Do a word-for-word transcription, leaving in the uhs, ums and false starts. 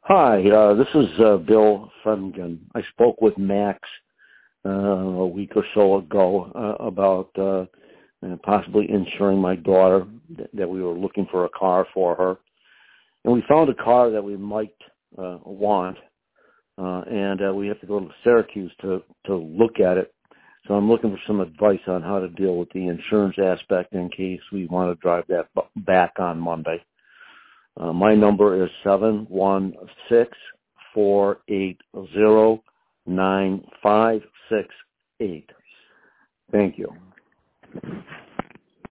Hi, uh, this is uh, Bill Fengen. I spoke with Max uh, a week or so ago uh, about uh, possibly insuring my daughter, th- that we were looking for a car for her. And we found a car that we might uh, want, uh, and uh, we have to go to Syracuse to, to look at it. So I'm looking for some advice on how to deal with the insurance aspect in case we want to drive that b- back on Monday. Uh, my number is seven one six, four eight zero, nine five six eight. Thank you.